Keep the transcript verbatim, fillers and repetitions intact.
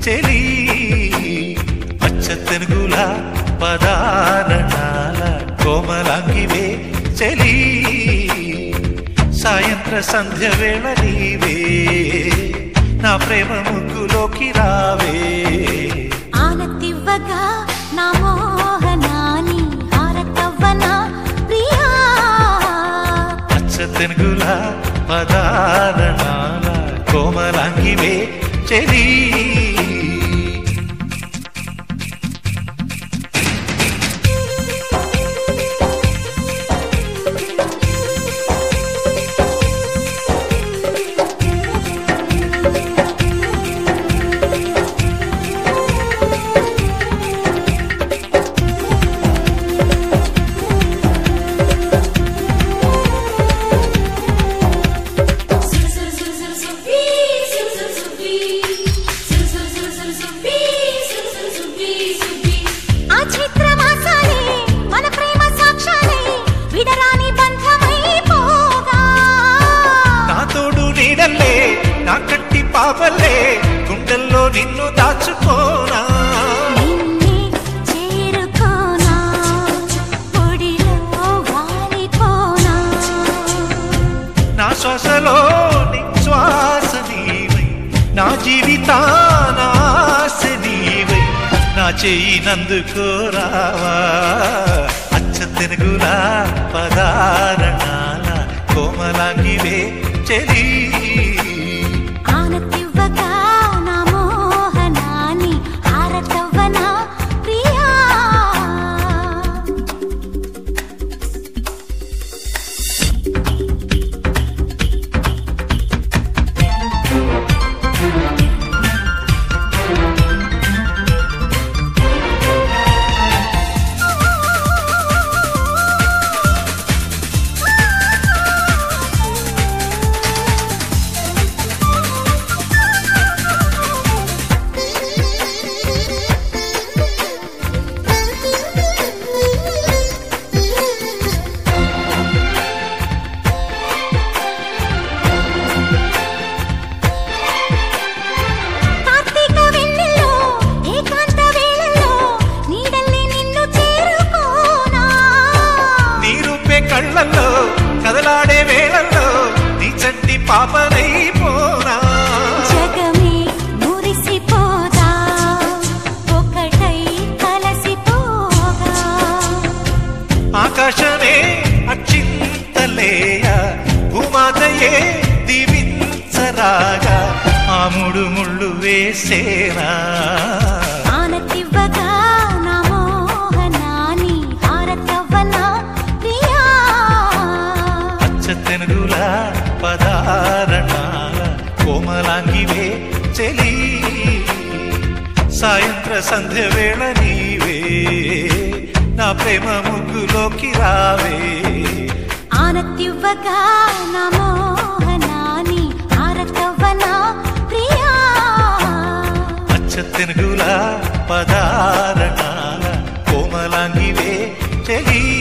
చెలి అచ్చ తెనుగుల పదారణాల కోమలాంగివే చెలి సాయంత్ర సంధ్య వేళ నీవే నా ప్రేమ ముగ్గులోకి రావే ఆనతివ్వగా నా మోహనాని హారతవ్వన ప్రియా అచ్చ తెనుగుల పదారణాల కోమలాంగివే చెలి నా కట్టి పాపలే గుండెల్లో నిన్ను దాచుకోనా నిన్నే చేరుకోనా పొడిలో వాలిపోనా నా శ్వాసలో నిశ్వాస నీవై నా జీవితాన ఆశ నీవై నా చెయ్యి నందుకోరావా అచ్చ తెనుగుల పదారణాల కోమలాంగివే చెలి ఆనతివ్వగా నా మోహనాని హారతవ్వన ప్రియా కళ్ళల్లో కదలాడే వేళల్లో నీ చంటి పాపనైపోనా జగమే మురిసిపోదా ఒకటై కలసిపోగా ఆకాశమే అచ్చింతలేయ భూమాతయే దీవించరాగా ఆ ముడు ముళ్ళు వేసేనా ఆనతివ్వగా నా మోహనాని హారతవ్వన తెనుగుల పదారణాల కోమలాంగివే చెలి సాయంత్ర సంధ్య వేళ నీవే నా ప్రేమ ముగ్గులోకి రావే ఆనతివ్వగా నా మోహనాని హారతవ్వన ప్రియా అచ్చ తెనుగుల పదారణాల కోమలాంగివే చెలి